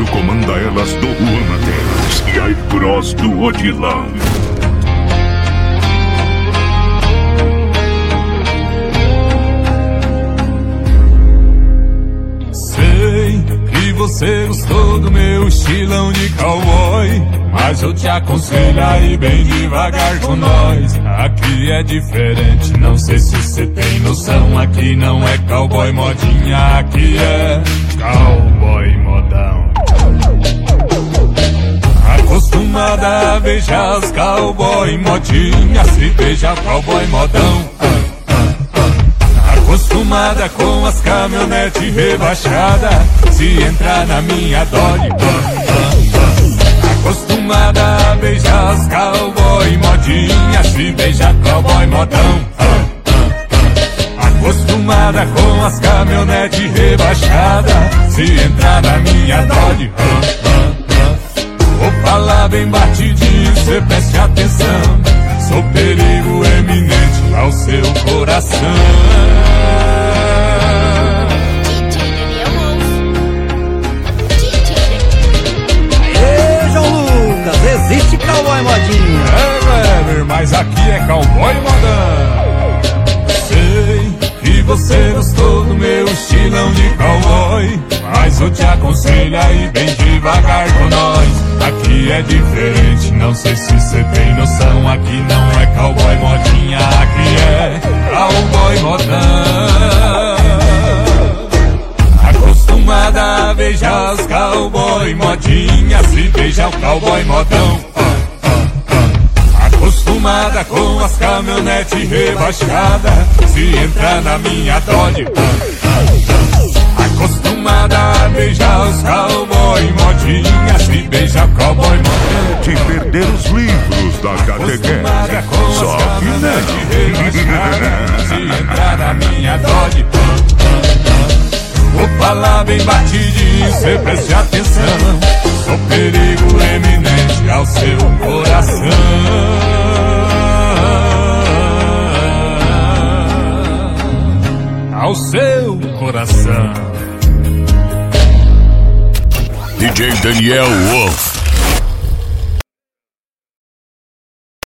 comanda elas do Juan Mateus e a Cross do Odilão. Sei que você gostou do meu estilão de cowboy, mas eu te aconselho a ir bem devagar com nós. Aqui é diferente, não sei se você tem noção. Aqui não é cowboy modinha, aqui é cowboy modão. Acostumada a beijar as cowboy modinha, se beija cowboy modão. Acostumada com as caminhonetes rebaixadas, se entrar na minha Dolly. Acostumada a beijar as cowboy modinha, se beija cowboy modão. Acostumada com as caminhonetes rebaixadas, se entrar na minha Dolly. Vou falar bem batidinho, cê preste atenção. Sou perigo eminente ao seu coração. Aê, João Lucas, existe cowboy modinha. É, Weber, mas aqui é cowboy modão. Sei que você gostou do meu estilão de cowboy, mas eu te aconselho a ir bem devagar com nós. Aqui é diferente, não sei se você tem noção. Aqui não é cowboy modinha, aqui é cowboy modão. Acostumada a beijar as cowboy modinha, se beija o cowboy modão. Acostumada com as caminhonetes rebaixadas, se entrar na minha Dolly. Acostumada a beijar os cowboy modinha, se beija o cowboy modão. De perder os livros da catequese, só que não. Se entrar na minha Dolly. Vou falar bem batidinho, cê preste atenção. Sou perigo eminente ao seu coração. Ao seu coração. DJ Daniel Wolf.